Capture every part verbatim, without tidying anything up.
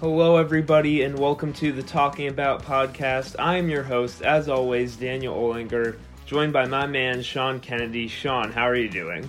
Hello, everybody, and welcome to the Talking About podcast. I am your host, as always, Daniel Olinger, joined by my man, Sean Kennedy. Sean, how are you doing?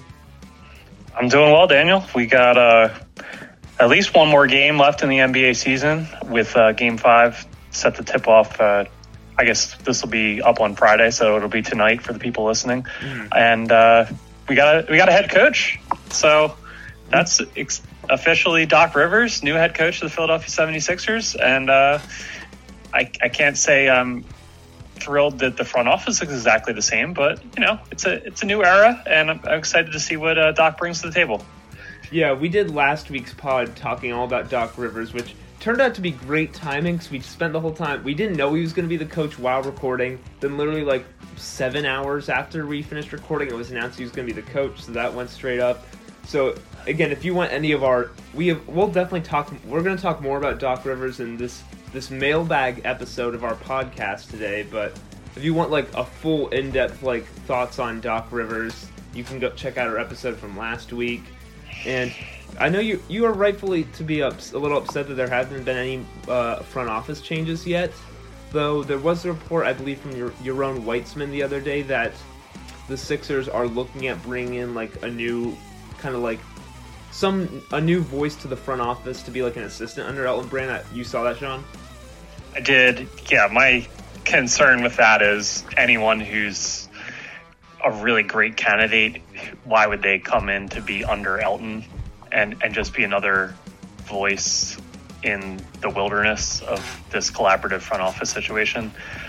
I'm doing well, Daniel. We got uh, at least one more game left in the N B A season with uh, Game five set to tip off. Uh, I guess this will be up on Friday, so it'll be tonight for the people listening. Mm. And uh, we got a, we got a head coach, so that's ex- officially Doc Rivers, new head coach of the Philadelphia seventy-sixers. And uh, I, I can't say I'm thrilled that the front office is exactly the same, but you know, it's a it's a new era, and I'm, I'm excited to see what uh, Doc brings to the table. Yeah, we did last week's pod talking all about Doc Rivers, which turned out to be great timing because we spent the whole time, we didn't know he was going to be the coach while recording. Then literally like seven hours after we finished recording, it was announced he was going to be the coach, so that went straight up. So again, if you want any of our, we have, we'll definitely talk, we're going to talk more about Doc Rivers in this this mailbag episode of our podcast today, but if you want like a full in-depth like thoughts on Doc Rivers, you can go check out our episode from last week. And I know you you are rightfully to be ups, a little upset that there haven't been any uh, front office changes yet, though there was a report, I believe, from your Yaron Weitzman the other day that the Sixers are looking at bringing in like a new kind of like some a new voice to the front office to be like an assistant under Elton Brand. You saw that, Sean? I did. Yeah, my concern with that is anyone who's a really great candidate, why would they come in to be under Elton and, and just be another voice in the wilderness of this collaborative front office situation?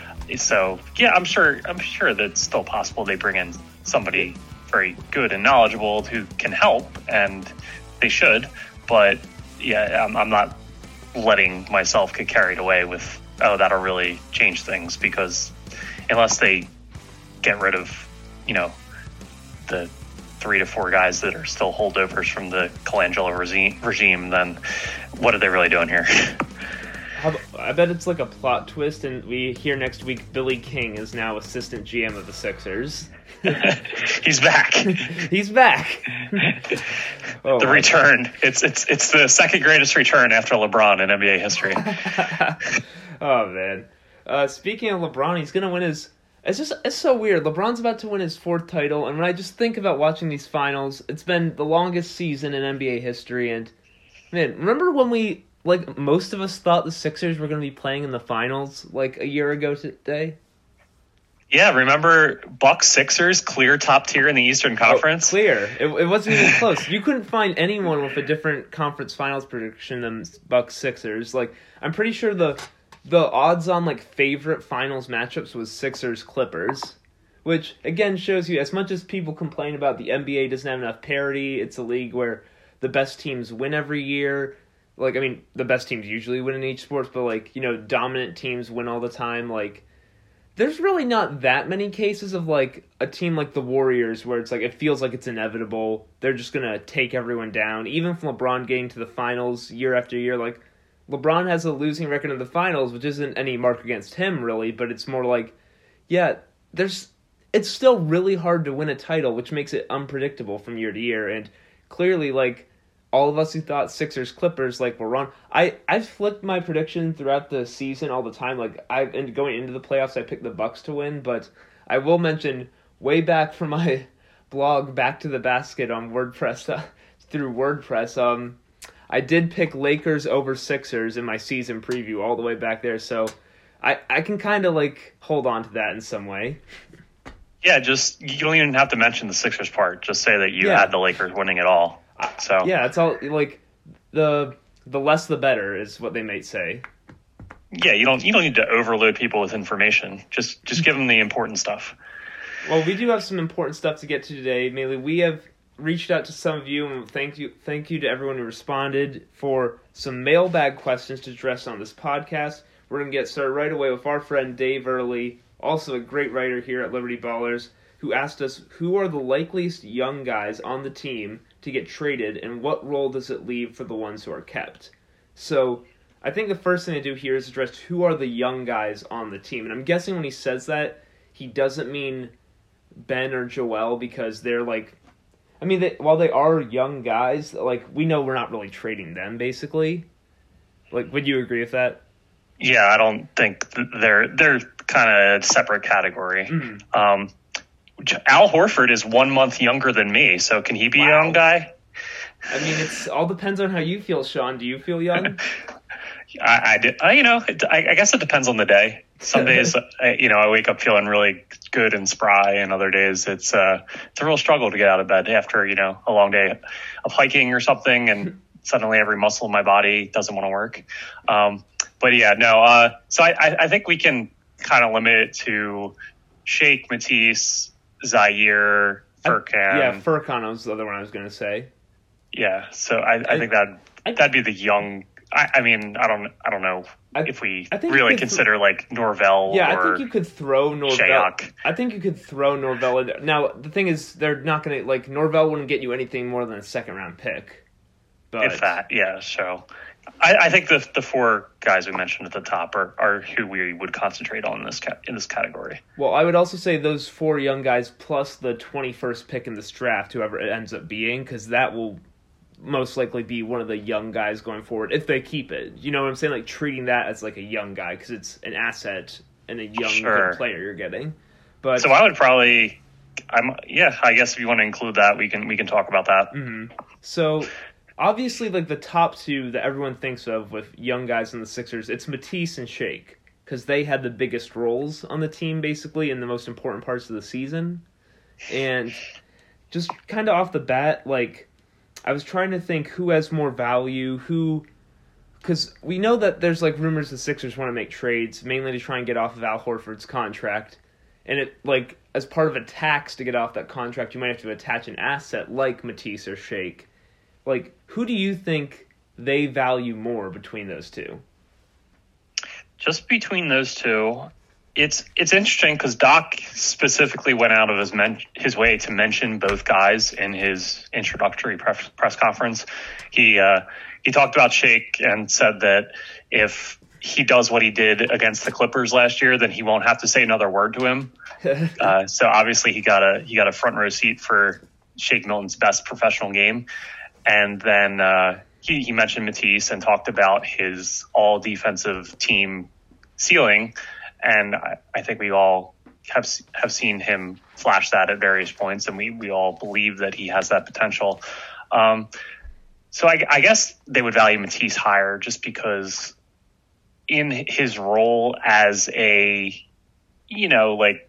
So yeah, I'm sure I'm sure that's still possible they bring in somebody very good and knowledgeable who can help, and they should. But yeah, I'm, I'm not letting myself get carried away with, oh, that'll really change things, because unless they get rid of, you know, the three to four guys that are still holdovers from the Colangelo regime, regime then what are they really doing here? I bet it's like a plot twist, and we hear next week Billy King is now assistant G M of the Sixers. He's back. He's back. Oh, the return. God. It's it's it's the second greatest return after LeBron in N B A history. Oh man. Uh, speaking of LeBron, he's gonna win his. It's just it's so weird. LeBron's about to win his fourth title, and when I just think about watching these finals, it's been the longest season in N B A history. And man, remember when we like most of us thought the Sixers were gonna be playing in the finals like a year ago today? Yeah, remember Bucks Sixers, clear top tier in the Eastern Conference? Oh, clear. It, it wasn't even close. You couldn't find anyone with a different conference finals prediction than Bucks Sixers. Like, I'm pretty sure the the odds on like favorite finals matchups was Sixers Clippers, which again shows you, as much as people complain about the N B A doesn't have enough parity, it's a league where the best teams win every year. Like, I mean, the best teams usually win in each sport, but like, you know, dominant teams win all the time. Like, there's really not that many cases of, like, a team like the Warriors where it's like, it feels like it's inevitable. They're just going to take everyone down. Even from LeBron getting to the finals year after year, like, LeBron has a losing record in the finals, which isn't any mark against him, really, but it's more like, yeah, there's, it's still really hard to win a title, which makes it unpredictable from year to year. And clearly, like, all of us who thought Sixers Clippers like were wrong. I I've flipped my prediction throughout the season all the time. Like, I and going into the playoffs, I picked the Bucks to win. But I will mention, way back from my blog, Back to the Basket on WordPress uh, through WordPress, um, I did pick Lakers over Sixers in my season preview all the way back there. So I I can kind of like hold on to that in some way. Yeah, just you don't even have to mention the Sixers part. Just say that you yeah. had the Lakers winning it all. So yeah, it's all like the the less the better is what they might say. Yeah, you don't you don't need to overload people with information. Just just give them the important stuff. Well, we do have some important stuff to get to today. Mainly, we have reached out to some of you, and thank you thank you to everyone who responded for some mailbag questions to address on this podcast. We're gonna get started right away with our friend Dave Early, also a great writer here at Liberty Ballers, who asked us who are the likeliest young guys on the team to get traded, and what role does it leave for the ones who are kept? So I think the first thing to do here is address who are the young guys on the team. And I'm guessing when he says that, he doesn't mean Ben or Joel, because they're like, I mean, they, while they are young guys, like, we know we're not really trading them, basically. Like, would you agree with that? Yeah, I don't think th- they're they're kind of separate category. Mm-hmm. Um, Al Horford is one month younger than me, so can he be Wow. a young guy? I mean, it's all depends on how you feel, Sean. Do you feel young? I, I, did, I, you know, it, I, I guess it depends on the day. Some days, I, you know, I wake up feeling really good and spry, and other days it's uh, it's a real struggle to get out of bed after, you know, a long day of hiking or something, and suddenly every muscle in my body doesn't want to work. Um, but yeah, no. Uh, so I, I think we can kind of limit it to Shake, Matisse, Zaire, Furkan. I, yeah, Furkan was the other one I was going to say. Yeah, so I, I, I think that that'd be the young. I, I mean, I don't, I don't know I, if we I really consider th- like Norvell. Yeah, or I think you could throw Norvell. Shayok. I think you could throw Norvell in there. Now the thing is, they're not going to like Norvell wouldn't get you anything more than a second round pick. But if that, yeah. So I, I think the the four guys we mentioned at the top are, are who we would concentrate on in this ca- in this category. Well, I would also say those four young guys plus the twenty-first pick in this draft, whoever it ends up being, because that will most likely be one of the young guys going forward if they keep it. You know what I'm saying? Like treating that as like a young guy because it's an asset and a young sure. good player you're getting. But so I would probably, I'm yeah. I guess if you want to include that, we can we can talk about that. Mm-hmm. So. Obviously, like the top two that everyone thinks of with young guys in the Sixers, it's Matisse and Shake because they had the biggest roles on the team, basically, in the most important parts of the season. And just kind of off the bat, like I was trying to think who has more value, who, because we know that there's like rumors the Sixers want to make trades, mainly to try and get off of Al Horford's contract. And it like as part of a tax to get off that contract, you might have to attach an asset like Matisse or Shake. Like, who do you think they value more between those two? Just between those two, it's it's interesting because Doc specifically went out of his men- his way to mention both guys in his introductory press, press conference. He uh, he talked about Shake and said that if he does what he did against the Clippers last year, then he won't have to say another word to him. uh, so obviously he got a he got a front row seat for Shake Milton's best professional game. And then uh, he, he mentioned Matisse and talked about his all-defensive team ceiling. And I, I think we all have have seen him flash that at various points, and we, we all believe that he has that potential. Um, so I, I guess they would value Matisse higher just because in his role as a, you know, like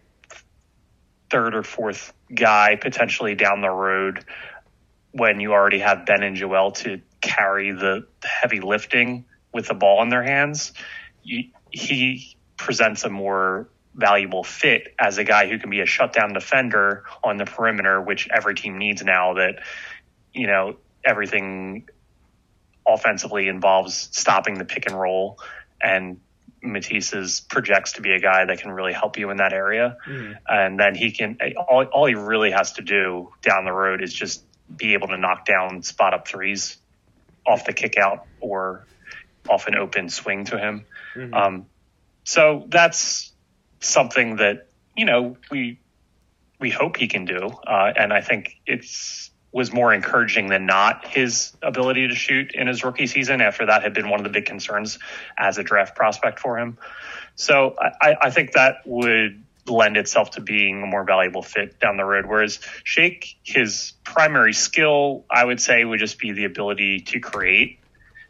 third or fourth guy potentially down the road, when you already have Ben and Joel to carry the heavy lifting with the ball in their hands, you, he presents a more valuable fit as a guy who can be a shutdown defender on the perimeter, which every team needs now that, you know, everything offensively involves stopping the pick and roll, and Matisse's projects to be a guy that can really help you in that area. Mm-hmm. And then he can, all, all he really has to do down the road is just be able to knock down spot up threes off the kick out or off an open swing to him. Mm-hmm. Um, so that's something that, you know, we, we hope he can do. Uh, and I think it's was more encouraging than not his ability to shoot in his rookie season after that had been one of the big concerns as a draft prospect for him. So I, I think that would lend itself to being a more valuable fit down the road. Whereas Shake, his primary skill, I would say, would just be the ability to create.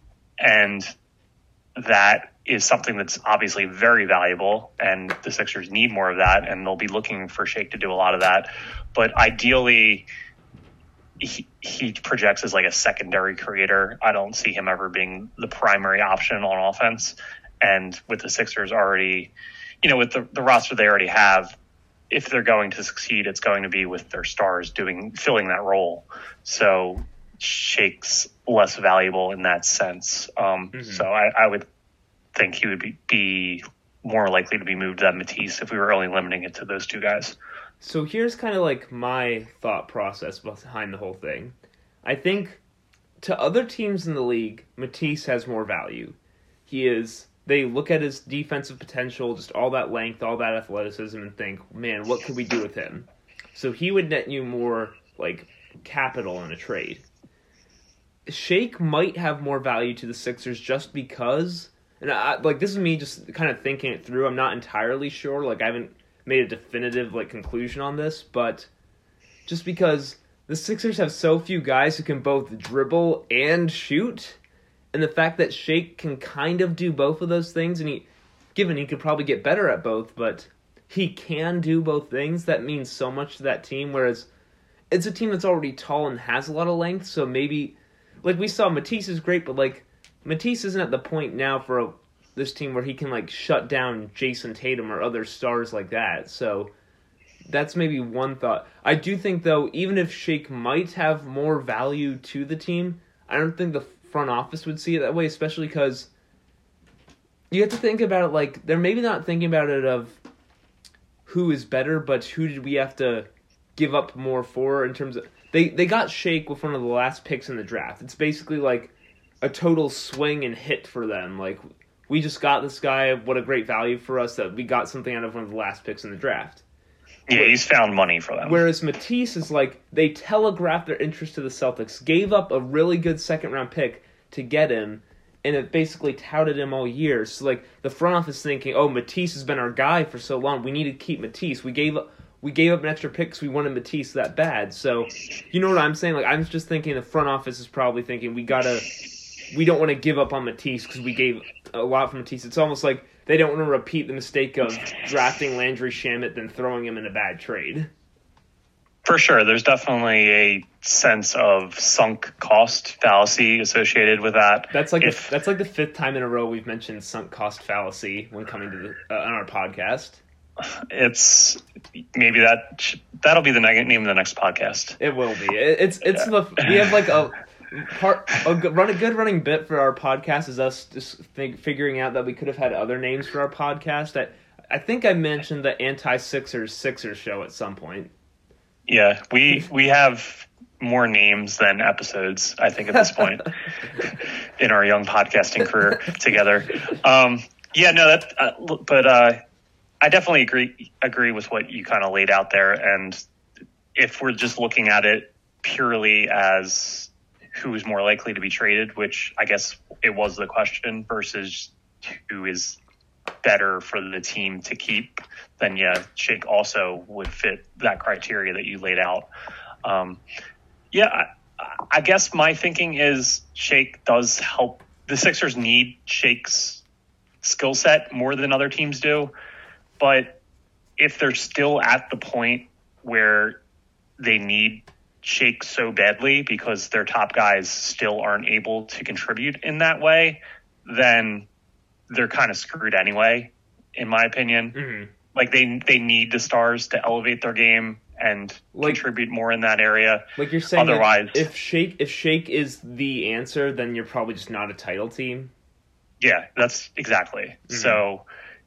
And that is something that's obviously very valuable, and the Sixers need more of that, and they'll be looking for Shake to do a lot of that. But ideally, he, he projects as like a secondary creator. I don't see him ever being the primary option on offense. And with the Sixers already, you know, with the, the roster they already have, if they're going to succeed, it's going to be with their stars doing filling that role. So Shake's less valuable in that sense. Um, mm-hmm. So I, I would think he would be, be more likely to be moved than Matisse if we were only limiting it to those two guys. So here's kind of like my thought process behind the whole thing. I think to other teams in the league, Matisse has more value. He is... They look at his defensive potential, just all that length, all that athleticism, and think, man, what could we do with him? So he would net you more, like, capital in a trade. Shake might have more value to the Sixers just because, and I, like this is me just kind of thinking it through. I'm not entirely sure. Like I haven't made a definitive like conclusion on this, but just because the Sixers have so few guys who can both dribble and shoot, and the fact that Shake can kind of do both of those things, and he, given he could probably get better at both, but he can do both things, that means so much to that team, whereas it's a team that's already tall and has a lot of length, so maybe, like we saw, Matisse is great, but like, Matisse isn't at the point now for a, this team where he can like shut down Jason Tatum or other stars like that, so that's maybe one thought. I do think, though, even if Shake might have more value to the team, I don't think the front office would see it that way, especially because you have to think about it like, they're maybe not thinking about it of who is better, but who did we have to give up more for in terms of... They, they got Shake with one of the last picks in the draft. It's basically like a total swing and hit for them. Like, we just got this guy, what a great value for us that we got something out of one of the last picks in the draft. Yeah, he's found money for them. Whereas Matisse is like, they telegraphed their interest to the Celtics, gave up a really good second-round pick to get him, and it basically touted him all year. So, like, the front office thinking, oh, Matisse has been our guy for so long, we need to keep Matisse. We gave up, we gave up an extra pick because we wanted Matisse that bad. So, you know what I'm saying? Like, I'm just thinking the front office is probably thinking, we gotta, we don't want to give up on Matisse because we gave a lot for Matisse. It's almost like they don't want to repeat the mistake of drafting Landry Shamet then throwing him in a bad trade. For sure, there's definitely a sense of sunk cost fallacy associated with that. That's like if, the, that's like the fifth time in a row we've mentioned sunk cost fallacy when coming to the uh, on our podcast. It's maybe that that'll be the name of the next podcast. It will be. It, it's it's yeah. the we have like a part a good, run a good running bit for our podcast is us just think, figuring out that we could have had other names for our podcast. I I think I mentioned the anti-Sixers Sixers show at some point. Yeah, we we have more names than episodes, I think, at this point in our young podcasting career together. Um, yeah, no, that. Uh, but uh, I definitely agree agree with what you kind of laid out there. And if we're just looking at it purely as who is more likely to be traded, which I guess it was the question, versus who is better for the team to keep, then yeah, Shake also would fit that criteria that you laid out. Um, yeah, I, I guess my thinking is Shake does help. The Sixers need Shake's skill set more than other teams do, but if they're still at the point where they need Shake so badly because their top guys still aren't able to contribute in that way, then they're kind of screwed anyway, in my opinion. Mm-hmm. Like they they need the stars to elevate their game and like, contribute more in that area. Like you're saying, otherwise, if Shake if Shake is the answer, then you're probably just not a title team. Yeah, that's exactly. Mm-hmm. So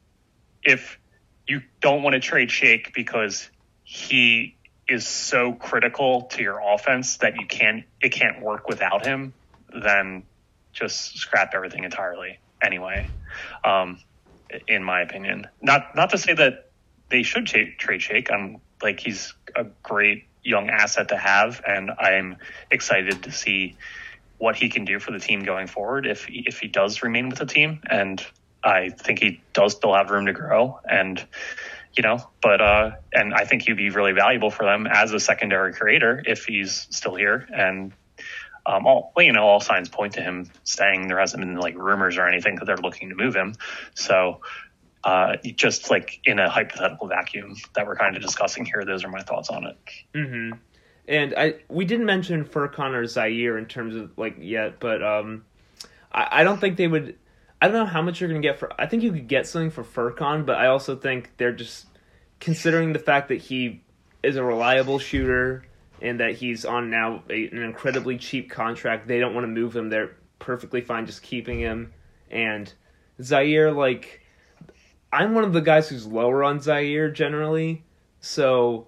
if you don't want to trade Shake because he is so critical to your offense that you can't it can't work without him, then just scrap everything entirely. Anyway, um, in my opinion, not not to say that they should ch- trade Shake. I'm like he's a great young asset to have, and I'm excited to see what he can do for the team going forward if he, if he does remain with the team. And I think he does still have room to grow, and you know, but uh, and I think he'd be really valuable for them as a secondary creator if he's still here. And Um, all well, you know, all signs point to him staying. There hasn't been like rumors or anything that they're looking to move him. So, uh, just like in a hypothetical vacuum that we're kind of discussing here, those are my thoughts on it. Mm-hmm. And I we didn't mention Furkan or Zaire in terms of like yet, but um, I, I don't think they would. I don't know how much you're going to get for. I think you could get something for Furkan, but I also think they're just considering the fact that he is a reliable shooter. And that he's on now a, an incredibly cheap contract. They don't want to move him. They're perfectly fine just keeping him. And Zaire, like, I'm one of the guys who's lower on Zaire generally. So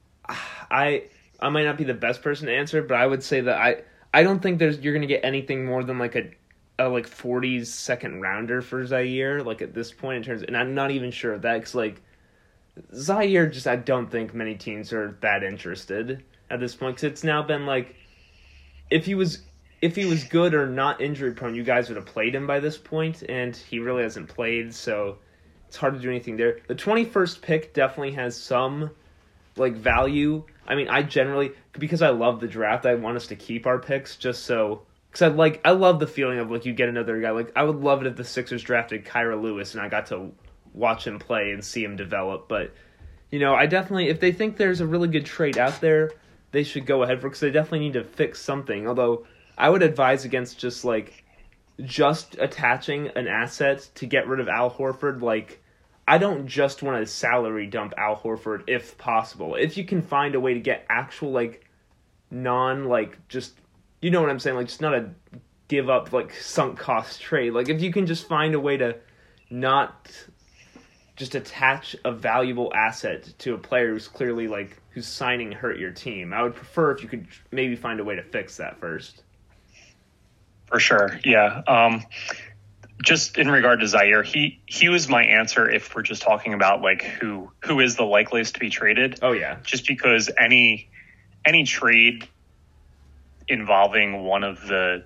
I I might not be the best person to answer, but I would say that I, I don't think there's you're going to get anything more than like a, a like forties second rounder for Zaire, like at this point in terms. And I'm not even sure of that because, like, Zaire just, I don't think many teams are that interested at this point, because it's now been like, if he was, if he was good or not injury prone, you guys would have played him by this point, and he really hasn't played, so it's hard to do anything there. The twenty-first pick definitely has some like value. I mean, I generally, because I love the draft, I want us to keep our picks just so, because I like, I love the feeling of like you get another guy. Like I would love it if the Sixers drafted Kyra Lewis and I got to watch him play and see him develop. But you know, I definitely, if they think there's a really good trade out there, they should go ahead for it, because they definitely need to fix something. Although I would advise against just like just attaching an asset to get rid of Al Horford. Like, I don't just want to salary dump Al Horford if possible. If you can find a way to get actual, like, non, like, just, you know what I'm saying? Like, just not a give up, like, sunk cost trade. Like, if you can just find a way to not just attach a valuable asset to a player who's clearly, like, who's signing hurt your team. I would prefer if you could maybe find a way to fix that first. For sure, yeah. Um, just in regard to Zaire, he, he was my answer if we're just talking about like who who is the likeliest to be traded. Oh yeah. Just because any any trade involving one of the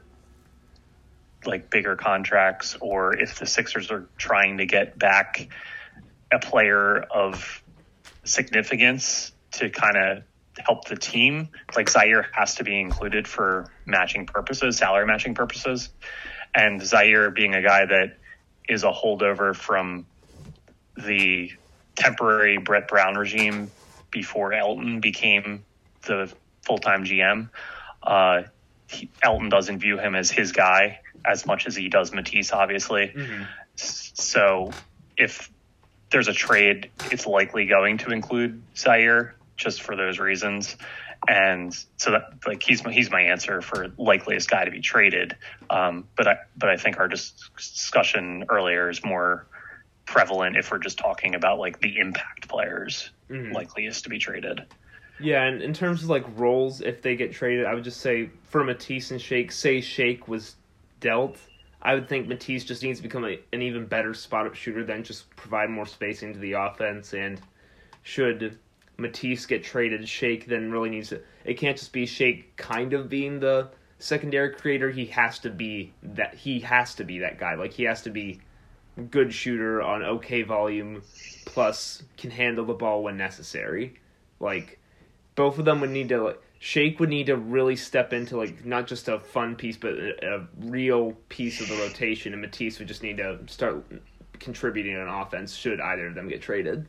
like bigger contracts, or if the Sixers are trying to get back a player of significance to kind of help the team, like Zaire has to be included for matching purposes, salary matching purposes. And Zaire being a guy that is a holdover from the temporary Brett Brown regime before Elton became the full-time G M, uh, he, Elton doesn't view him as his guy as much as he does Matisse, obviously. Mm-hmm. So if there's a trade, it's likely going to include Zaire just for those reasons. And so that, like, he's my, he's my answer for likeliest guy to be traded. Um, but I, but I think our dis- discussion earlier is more prevalent if we're just talking about like the impact players mm-hmm. likeliest to be traded. Yeah. And in terms of like roles, if they get traded, I would just say for Matisse and Shake, say Shake was dealt, I would think Matisse just needs to become a, an even better spot up shooter than just provide more spacing to the offense. And should Matisse get traded, Shake then really needs to, it can't just be Shake kind of being the secondary creator. He has to be that, he has to be that guy. Like, he has to be good shooter on okay volume, plus can handle the ball when necessary. Like, both of them would need to, like, Shake would need to really step into, like, not just a fun piece, but a, a real piece of the rotation, and Matisse would just need to start contributing on offense should either of them get traded.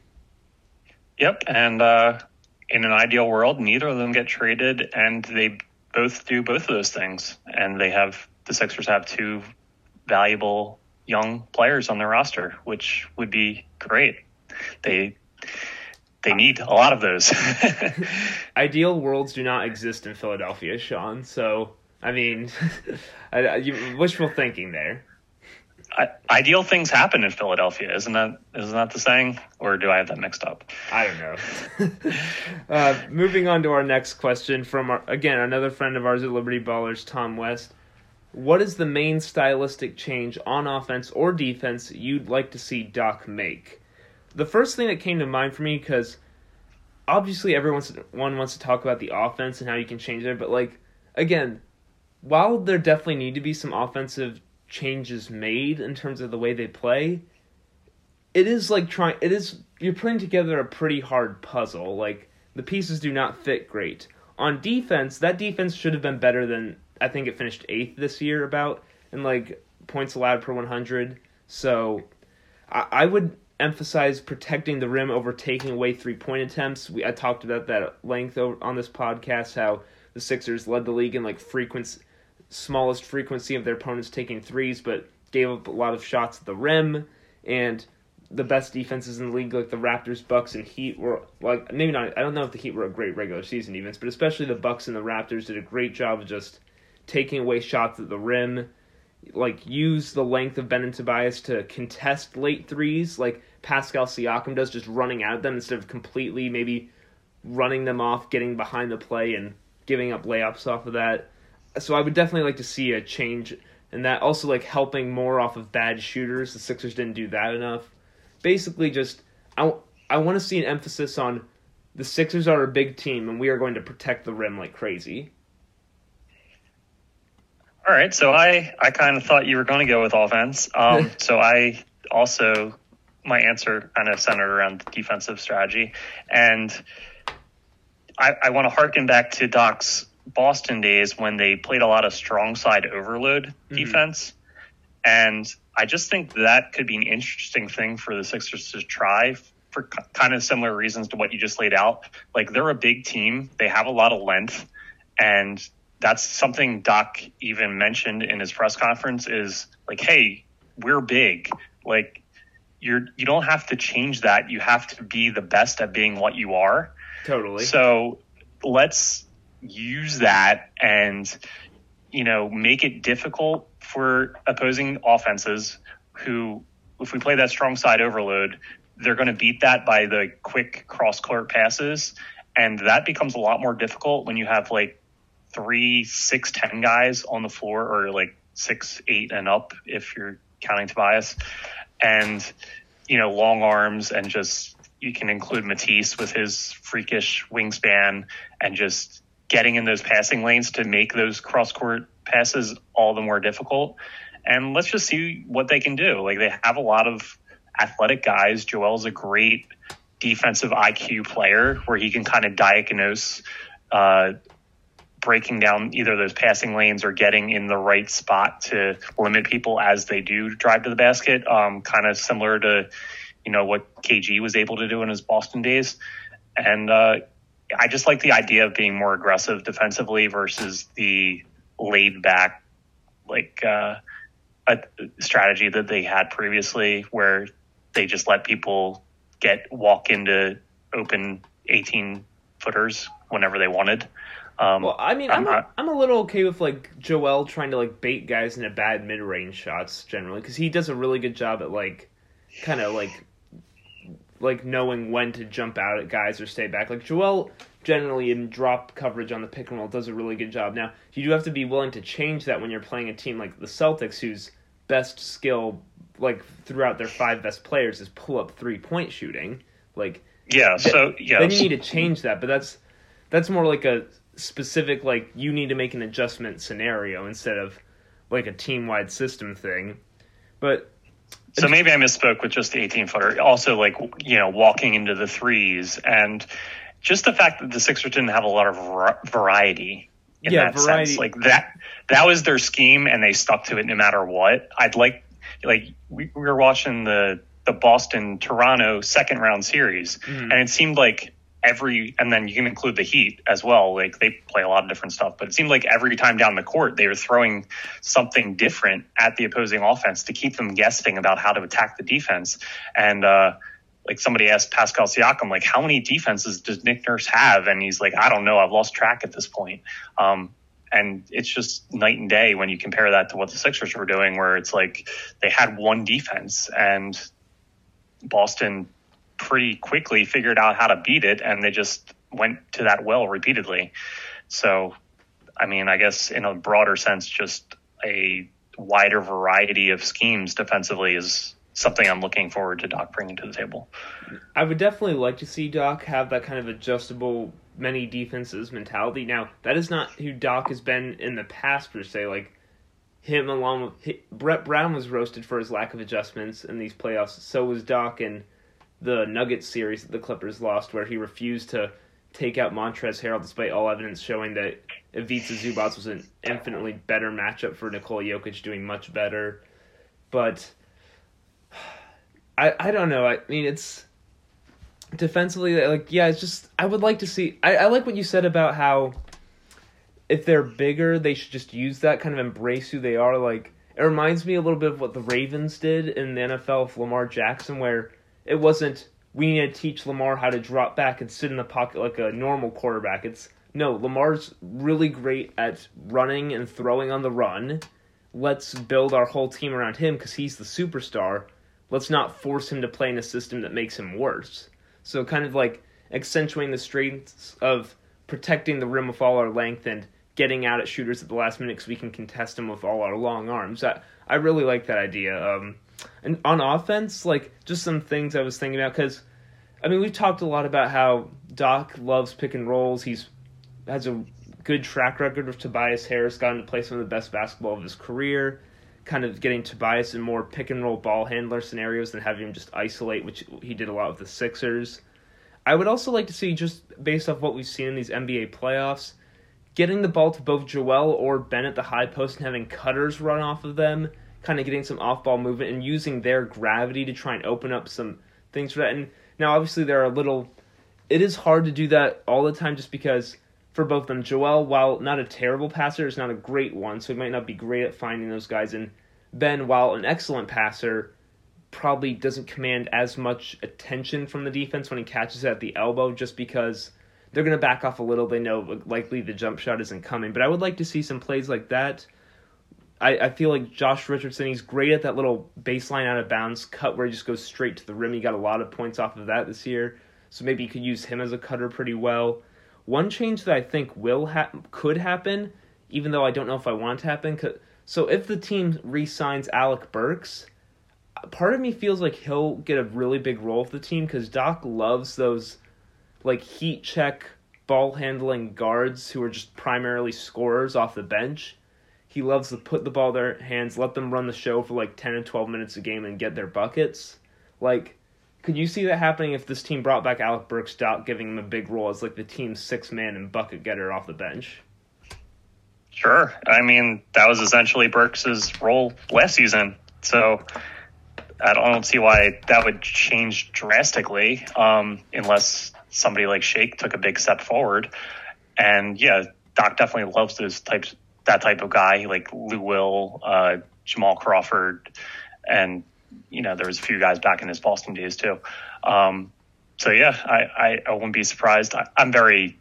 Yep, and uh, in an ideal world, neither of them get traded, and they both do both of those things. And they have, the Sixers have two valuable young players on their roster, which would be great. They they need a lot of those. Ideal worlds do not exist in Philadelphia, Sean. So, I mean, I, you, wishful thinking there. I, ideal things happen in Philadelphia, isn't that isn't that the saying, or do I have that mixed up? I don't know. uh, moving on to our next question from our, again another friend of ours at Liberty Ballers, Tom West. What is the main stylistic change on offense or defense you'd like to see Doc make? The first thing that came to mind for me, because obviously everyone one wants to talk about the offense and how you can change it, but like again, while there definitely need to be some offensive changes made in terms of the way they play, it is like trying it is you're putting together a pretty hard puzzle. Like, the pieces do not fit great. On defense, that defense should have been better than, I think it finished eighth this year about in like points allowed per one hundred. So I, I would emphasize protecting the rim over taking away three point attempts. We I talked about that at length over on this podcast, how the Sixers led the league in like frequency smallest frequency of their opponents taking threes, but gave up a lot of shots at the rim. And the best defenses in the league, like the Raptors, Bucks, and Heat, were like maybe not. I don't know if the Heat were a great regular season defense, but especially the Bucks and the Raptors did a great job of just taking away shots at the rim. Like, use the length of Ben and Tobias to contest late threes, like Pascal Siakam does, just running at them instead of completely maybe running them off, getting behind the play, and giving up layups off of that. So I would definitely like to see a change in that. Also, like, helping more off of bad shooters. The Sixers didn't do that enough. Basically, just I, I want to see an emphasis on the Sixers are a big team, and we are going to protect the rim like crazy. All right, so I, I kind of thought you were going to go with offense. Um, so I also, my answer kind of centered around defensive strategy. And I, I want to harken back to Doc's Boston days when they played a lot of strong side overload mm-hmm. defense. And I just think that could be an interesting thing for the Sixers to try for kind of similar reasons to what you just laid out. Like, they're a big team. They have a lot of length. And that's something Doc even mentioned in his press conference is like, hey, we're big. Like, you're, you don't have to change that. You have to be the best at being what you are. Totally. So let's use that and, you know, make it difficult for opposing offenses who, if we play that strong side overload, they're going to beat that by the quick cross-court passes. And that becomes a lot more difficult when you have like three, six, ten guys on the floor, or like six, eight and up if you're counting Tobias. And, you know, long arms, and just, you can include Matisse with his freakish wingspan and just getting in those passing lanes to make those cross-court passes all the more difficult. And let's just see what they can do. Like, they have a lot of athletic guys. Joel's a great defensive I Q player where he can kind of diagnose uh, breaking down either those passing lanes or getting in the right spot to limit people as they do drive to the basket. Um, kind of similar to, you know, what K G was able to do in his Boston days. And uh, I just like the idea of being more aggressive defensively versus the laid back, like uh, a strategy that they had previously where they just let people get walk into open eighteen footers whenever they wanted. Um, well, I mean, I'm, I'm, a, I'm a little okay with, like, Joel trying to, like, bait guys into bad mid-range shots, generally, because he does a really good job at, like, kind of, like, like, knowing when to jump out at guys or stay back. Like, Joel, generally, in drop coverage on the pick and roll, does a really good job. Now, you do have to be willing to change that when you're playing a team like the Celtics, whose best skill, like, throughout their five best players is pull-up three-point shooting. Like, yeah, so, yeah. Then you need to change that, but that's that's more like a specific, like, you need to make an adjustment scenario instead of, like, a team-wide system thing. But so maybe I misspoke with just the eighteen-footer. Also, like, you know, walking into the threes, and just the fact that the Sixers didn't have a lot of variety in yeah, that variety. sense. Like, that that was their scheme, and they stuck to it no matter what. I'd like, like, we, we were watching the, the Boston-Toronto second-round series, mm-hmm. and it seemed like every, and then you can include the Heat as well. Like, they play a lot of different stuff, but it seemed like every time down the court, they were throwing something different at the opposing offense to keep them guessing about how to attack the defense. And, uh, like, somebody asked Pascal Siakam, like, how many defenses does Nick Nurse have? And he's like, I don't know. I've lost track at this point. Um, and it's just night and day when you compare that to what the Sixers were doing, where it's like they had one defense and Boston pretty quickly figured out how to beat it, and they just went to that well repeatedly. So, I mean, I guess in a broader sense, just a wider variety of schemes defensively is something I'm looking forward to Doc bringing to the table. I would definitely like to see Doc have that kind of adjustable many defenses mentality. Now, that is not who Doc has been in the past, per se. Like, him along with he, Brett Brown was roasted for his lack of adjustments in these playoffs. So was Doc in the Nuggets series that the Clippers lost, where he refused to take out Montrezl Harrell despite all evidence showing that Ivica Zubac was an infinitely better matchup for Nikola Jokic, doing much better. But I I don't know. I mean, it's defensively, like, yeah, it's just, I would like to see, I, I like what you said about how if they're bigger, they should just use that, kind of embrace who they are. Like, it reminds me a little bit of what the Ravens did in the N F L with Lamar Jackson, where it wasn't, we need to teach Lamar how to drop back and sit in the pocket like a normal quarterback. It's, no, Lamar's really great at running and throwing on the run. Let's build our whole team around him because he's the superstar. Let's not force him to play in a system that makes him worse. So kind of like accentuating the strengths of protecting the rim with all our length and getting out at shooters at the last minute because we can contest them with all our long arms. I, I really like that idea. Um, and on offense, like, just some things I was thinking about, because, I mean, we've talked a lot about how Doc loves pick and rolls. He's has a good track record with Tobias Harris, got him to play some of the best basketball of his career, kind of getting Tobias in more pick-and-roll ball handler scenarios than having him just isolate, which he did a lot with the Sixers. I would also like to see, just based off what we've seen in these N B A playoffs, getting the ball to both Joel or Ben at the high post and having cutters run off of them, kind of getting some off-ball movement and using their gravity to try and open up some things for that. And now, obviously, there are a little... It is hard to do that all the time just because for both of them, Joel, while not a terrible passer, is not a great one, so he might not be great at finding those guys. And Ben, while an excellent passer, probably doesn't command as much attention from the defense when he catches it at the elbow just because they're going to back off a little. They know likely the jump shot isn't coming. But I would like to see some plays like that. I, I feel like Josh Richardson, he's great at that little baseline out of bounds cut where he just goes straight to the rim. He got a lot of points off of that this year. So maybe you could use him as a cutter pretty well. One change that I think will ha- could happen, even though I don't know if I want it to happen. So if the team re-signs Alec Burks, part of me feels like he'll get a really big role for the team because Doc loves those like heat check ball handling guards who are just primarily scorers off the bench. He loves to put the ball in their hands, let them run the show for like ten and twelve minutes a game and get their buckets. Like, could you see that happening if this team brought back Alec Burks, Doc giving him a big role as like the team's sixth man and bucket getter off the bench? Sure. I mean, that was essentially Burks' role last season. So I don't, I don't see why that would change drastically um, unless somebody like Shake took a big step forward. And yeah, Doc definitely loves those types, that type of guy like Lou Will, uh, Jamal Crawford, and you know there was a few guys back in his Boston days too. Um, so yeah, I, I, I wouldn't be surprised. I, I'm very,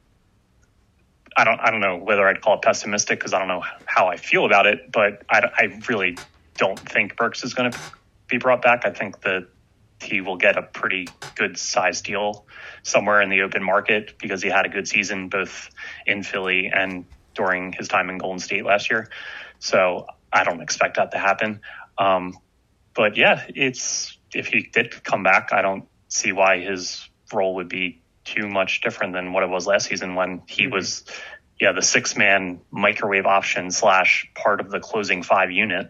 I don't I don't know whether I'd call it pessimistic because I don't know how I feel about it, but I, I really don't think Burks is going to be brought back. I think that he will get a pretty good size deal somewhere in the open market because he had a good season both in Philly and during his time in Golden State last year. So I don't expect that to happen. Um, but yeah, it's if he did come back, I don't see why his role would be too much different than what it was last season when he mm-hmm. was, yeah, the six man microwave option slash part of the closing five unit.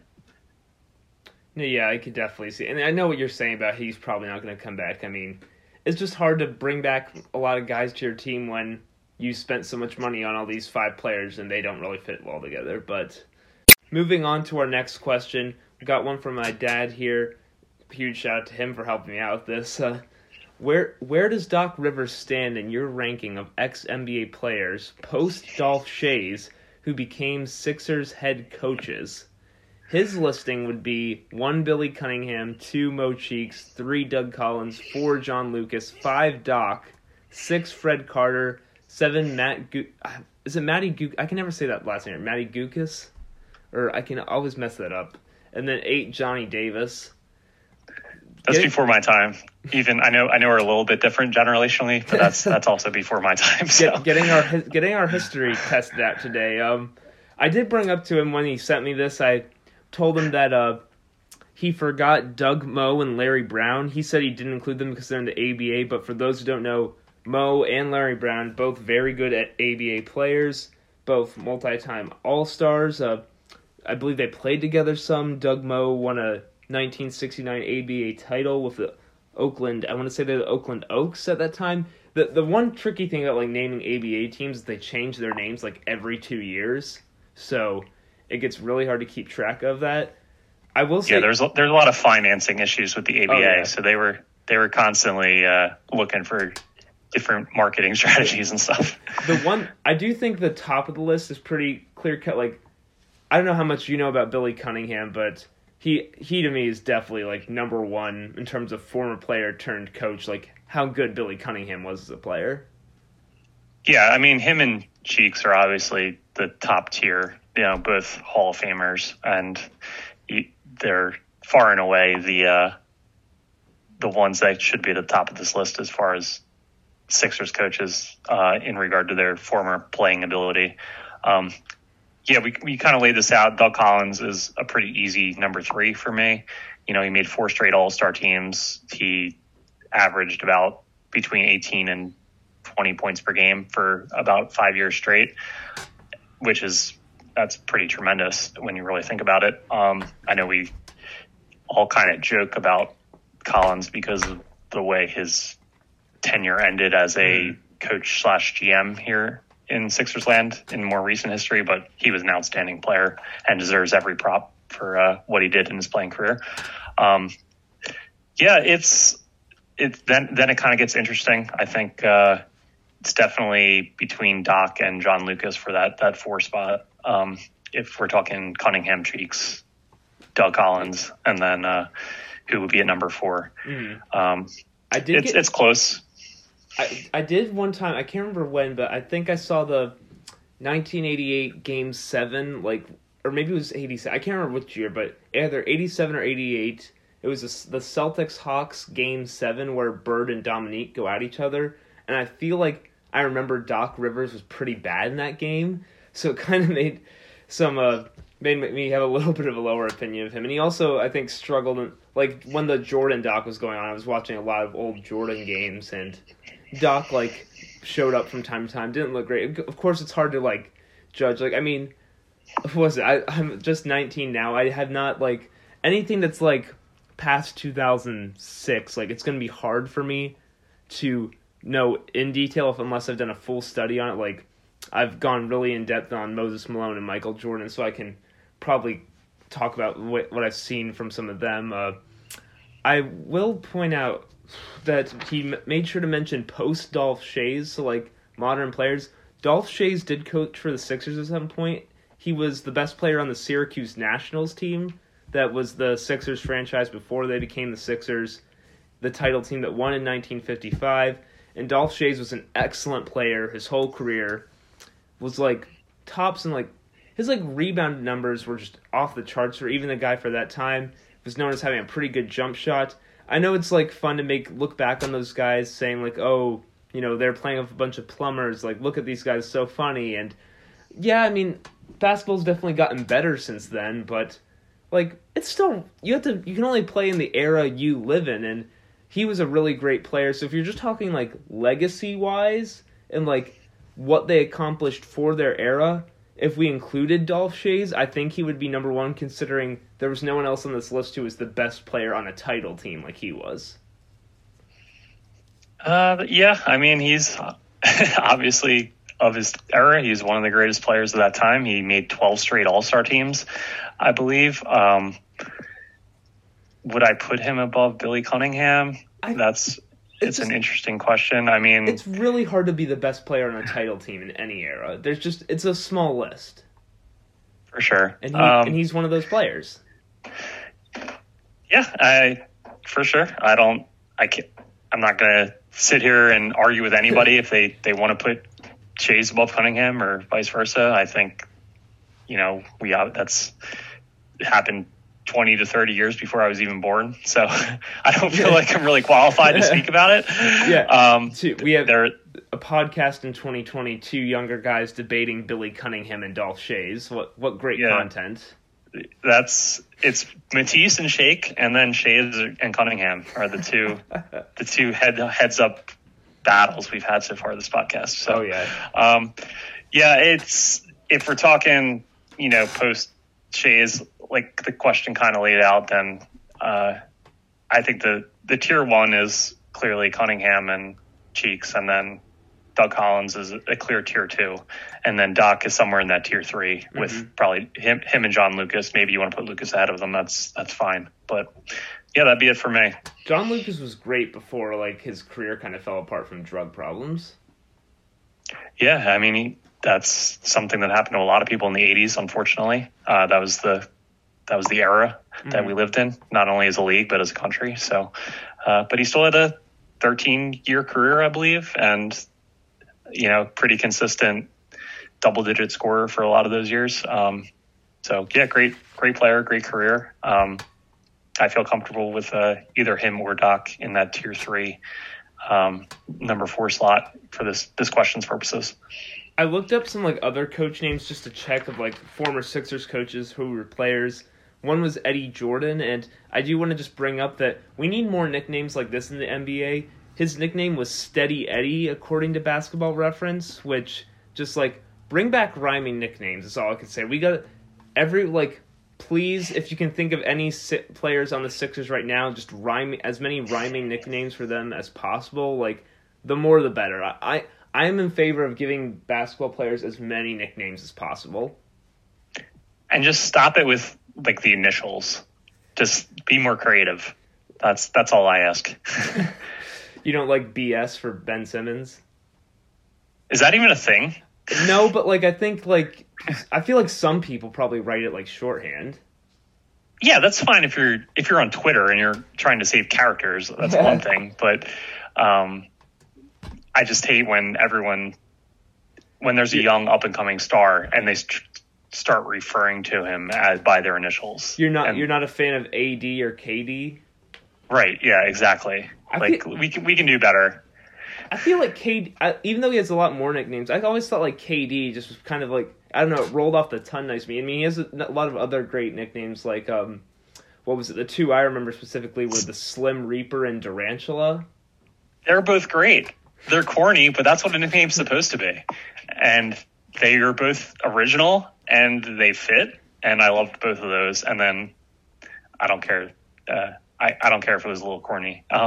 Yeah, I could definitely see. And I know what you're saying about he's probably not going to come back. I mean, it's just hard to bring back a lot of guys to your team when you spent so much money on all these five players and they don't really fit well together. But moving on to our next question, we got one from my dad here. Huge shout out to him for helping me out with this. Uh, where where does Doc Rivers stand in your ranking of ex-N B A players post-Dolph Schayes who became Sixers head coaches? His listing would be one Billy Cunningham, two Mo Cheeks, three Doug Collins, four John Lucas, five Doc, six Fred Carter, seven Matt Gu- is it Matty Gu- I can never say that last name. Matty Gukas? Or I can always mess that up. And then eight Johnny Davis. That's Getting, before my time. Even I know I know we're a little bit different generationally, but that's that's also before my time. So. Get, getting our getting our history tested out today. Um, I did bring up to him when he sent me this. I told him that uh, he forgot Doug Moe and Larry Brown. He said he didn't include them because they're in the A B A. But for those who don't know, Moe and Larry Brown both very good at A B A players, both multi-time All-Stars. Uh, I believe they played together some. Doug Moe won a nineteen sixty-nine A B A title with the Oakland, I want to say they're the Oakland Oaks at that time. The the one tricky thing about like naming A B A teams is they change their names like every two years. So it gets really hard to keep track of that. I will say, yeah, there's there's a lot of financing issues with the A B A, oh, yeah. so they were they were constantly uh, looking for different marketing strategies and stuff. The one I do think the top of the list is pretty clear cut. Like, I don't know how much you know about Billy Cunningham, but he he to me is definitely like number one in terms of former player turned coach. Like how good Billy Cunningham was as a player. Yeah, I mean him and Cheeks are obviously the top tier. You know, both Hall of Famers, and they're far and away the uh, the ones that should be at the top of this list as far as Sixers coaches uh, in regard to their former playing ability. Um, yeah, we we kind of laid this out. Doug Collins is a pretty easy number three for me. You know, he made four straight All-Star teams. He averaged about between eighteen and twenty points per game for about five years straight, which is, that's pretty tremendous when you really think about it. Um, I know we all kind of joke about Collins because of the way his tenure ended as a coach slash G M here in Sixers land in more recent history, but he was an outstanding player and deserves every prop for uh, what he did in his playing career. Um, yeah, it's it's then then it kind of gets interesting. I think uh, it's definitely between Doc and John Lucas for that that four spot. Um, if we're talking Cunningham, Cheeks, Doug Collins, and then uh, who would be at number four? Mm. Um, I did. It's get, it's close. I I did one time. I can't remember when, but I think I saw the nineteen eighty-eight Game Seven, like, or maybe it was eighty-seven. I can't remember which year, but either eighty-seven or eighty-eight. It was a, the Celtics-Hawks Game seven where Bird and Dominique go at each other. And I feel like I remember Doc Rivers was pretty bad in that game. So it kind of made some uh, made me have a little bit of a lower opinion of him. And he also, I think, struggled. In, like, when the Jordan Doc was going on, I was watching a lot of old Jordan games. And Doc, like, showed up from time to time. Didn't look great. Of course, it's hard to, like, judge. Like, I mean, what was it? I, I'm just nineteen now. I have not, like, anything that's, like, past two thousand six, like, it's going to be hard for me to know in detail if, unless I've done a full study on it. Like, I've gone really in depth on Moses Malone and Michael Jordan, so I can probably talk about what, what I've seen from some of them. Uh, I will point out that he m- made sure to mention post Dolph Schayes, so, like, modern players. Dolph Schayes did coach for the Sixers at some point. He was the best player on the Syracuse Nationals team. That was the Sixers franchise before they became the Sixers, the title team that won in nineteen fifty-five. And Dolph Schayes was an excellent player his whole career. Was like tops and like his like rebound numbers were just off the charts for even the guy for that time. Was known as having a pretty good jump shot. I know it's like fun to make look back on those guys saying like, oh, you know, they're playing with a bunch of plumbers. Like, look at these guys, so funny. And yeah, I mean, basketball's definitely gotten better since then, but like, it's still, you have to, you can only play in the era you live in, and he was a really great player. So if you're just talking, like, legacy-wise, and, like, what they accomplished for their era, if we included Dolph Schayes, I think he would be number one, considering there was no one else on this list who was the best player on a title team like he was. Uh, yeah, I mean, he's obviously of his era. He's one of the greatest players of that time. He made twelve straight All-Star teams, I believe. Um, would I put him above Billy Cunningham? I, That's it's, it's just an interesting question. I mean, it's really hard to be the best player on a title team in any era. There's just it's a small list for sure, and he, um, and he's one of those players. Yeah, I for sure. I don't. I can't. I'm not gonna sit here and argue with anybody if they they want to put Schayes above Cunningham or vice versa. I think, you know, we have, that's happened twenty to thirty years before I was even born. So I don't feel like I'm really qualified to speak about it. Yeah. Um, we have there, a podcast in twenty twenty, two younger guys debating Billy Cunningham and Dolph Schayes. What, what great yeah, content. That's, it's Matisse and Shake, and then Schayes and Cunningham are the two, the two head heads up battles we've had so far this podcast. So, oh, yeah. Um, yeah, it's, if we're talking, you know, post Schayes, like the question kind of laid out, then uh, I think the, the tier one is clearly Cunningham and Cheeks, and then Doug Collins is a clear tier two, and then Doc is somewhere in that tier three mm-hmm. with probably him, him and John Lucas. Maybe you want to put Lucas ahead of them. That's, that's fine. But yeah, that'd be it for me. John Lucas was great before, like, his career kind of fell apart from drug problems. Yeah, I mean, he, that's something that happened to a lot of people in the eighties, unfortunately. Uh, that was the that was the era mm-hmm. that we lived in, not only as a league, but as a country. So, uh, but he still had a thirteen-year career, I believe, and, you know, pretty consistent double-digit scorer for a lot of those years. Um, so, yeah, great, great player, great career. Um, I feel comfortable with uh, either him or Doc in that tier three, um, number four slot for this this question's purposes. I looked up some like other coach names just to check of like former Sixers coaches who were players. One was Eddie Jordan, and I do want to just bring up that we need more nicknames like this in the N B A. his nickname was Steady Eddie, according to Basketball Reference, which just, like, bring back rhyming nicknames is all I can say. We got every, like, please, if you can think of any si- players on the Sixers right now, just rhyme as many rhyming nicknames for them as possible. Like, the more the better. I, I, I am in favor of giving basketball players as many nicknames as possible. And just stop it with, like, the initials. Just be more creative. That's that's all I ask. You don't like B S for Ben Simmons? Is that even a thing? No, but, like, I think, like, I feel like some people probably write it, like, shorthand. Yeah, that's fine if you're if you're on Twitter and you're trying to save characters. That's one thing. But um, I just hate when everyone, when there's a young up-and-coming star and they st- start referring to him as by their initials. You're not and, you're not a fan of A D or K D? Right, yeah, exactly. I like, feel, we can we can do better. I feel like K D, I, even though he has a lot more nicknames, I always thought like K D just was kind of like, I don't know, it rolled off the tongue nice to me. I mean, he has a, a lot of other great nicknames, like, um, what was it? The two I remember specifically were the Slim Reaper and Durantula. They're both great. They're corny, but that's what a nickname's supposed to be. And they are both original, and they fit, and I loved both of those. And then, I don't care. Uh, I, I don't care if it was a little corny. Um,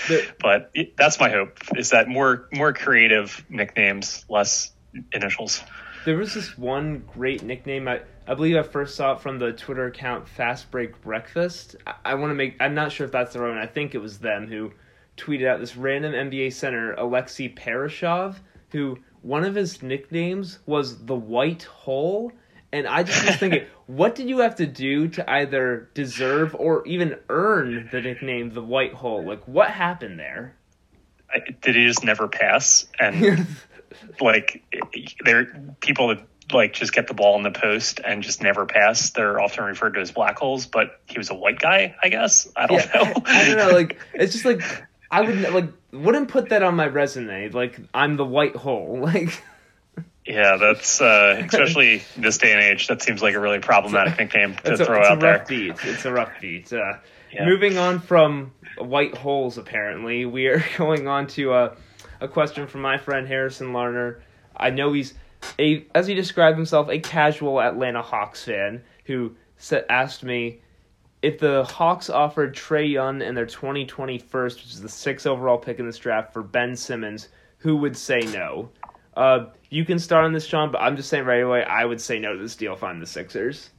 but that's my hope, is that more more creative nicknames, less initials. There was this one great nickname. I, I believe I first saw it from the Twitter account Fast Break Breakfast. I, I want to make... I'm not sure if that's the right one. I think it was them who tweeted out this random N B A center, Alexei Parashov, who one of his nicknames was the White Hole. And I just was thinking, what did you have to do to either deserve or even earn the nickname the White Hole? Like, what happened there? I, did he just never pass? And, like, there people that, like, just get the ball in the post and just never pass. They're often referred to as black holes, but he was a white guy, I guess. I don't yeah, know. I, I don't know. Like, it's just like, I would, like, wouldn't put that on my resume. Like, I'm the White Hole. Like... Yeah, that's uh, especially this day and age. That seems like a really problematic nickname to it's a, throw it's out a there. rough beat. It's a rough beat. Uh, yeah. Moving on from white holes, apparently, we are going on to uh, a question from my friend Harrison Larner. I know he's a, as he described himself, a casual Atlanta Hawks fan who sa- asked me if the Hawks offered Trae Young and their twenty twenty first, which is the sixth overall pick in this draft, for Ben Simmons, who would say no. Uh, you can start on this, Sean, but I'm just saying right away, I would say no to this deal if I'm the Sixers.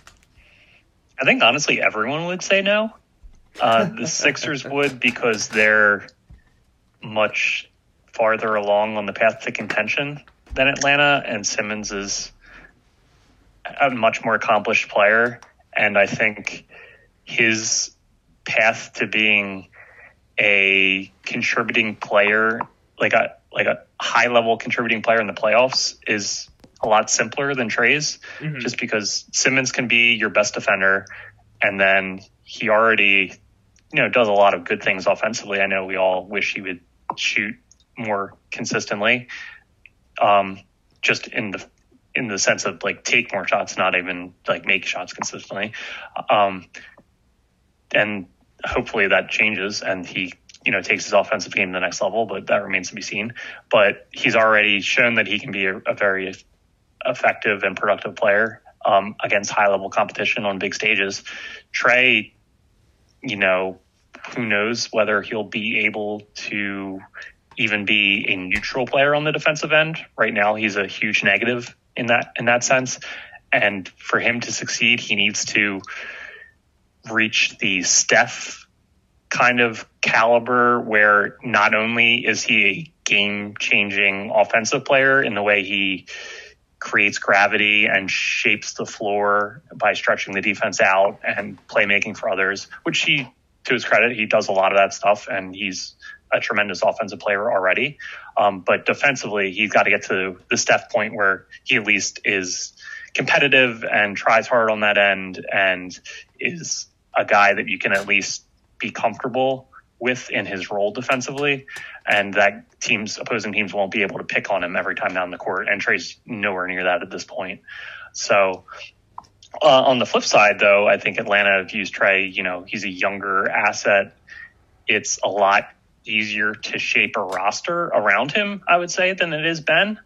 I think, honestly, everyone would say no. Uh, the Sixers would, because they're much farther along on the path to contention than Atlanta, and Simmons is a much more accomplished player, and I think his path to being a contributing player, like a like a high-level contributing player in the playoffs, is a lot simpler than Trae's, mm-hmm. just because Simmons can be your best defender, and then he already, you know, does a lot of good things offensively. I know we all wish he would shoot more consistently, um, just in the in the sense of, like, take more shots, not even, like, make shots consistently. Um, and hopefully that changes, and he, you know, takes his offensive game to the next level, but that remains to be seen. But he's already shown that he can be a, a very effective and productive player um, against high-level competition on big stages. Trae, you know, who knows whether he'll be able to even be a neutral player on the defensive end. Right now, he's a huge negative in that in that sense. And for him to succeed, he needs to reach the Steph kind of caliber, where not only is he a game-changing offensive player in the way he creates gravity and shapes the floor by stretching the defense out and playmaking for others, which he, to his credit, he does a lot of that stuff, and he's a tremendous offensive player already. Um, but defensively, he's got to get to the Steph point where he at least is competitive and tries hard on that end and is a guy that you can at least be comfortable with in his role defensively, and that teams, opposing teams, won't be able to pick on him every time down the court. And Trae's nowhere near that at this point. So uh, on the flip side, though, I think Atlanta views Trae, you know, he's a younger asset. It's a lot easier to shape a roster around him, I would say, than it is Ben.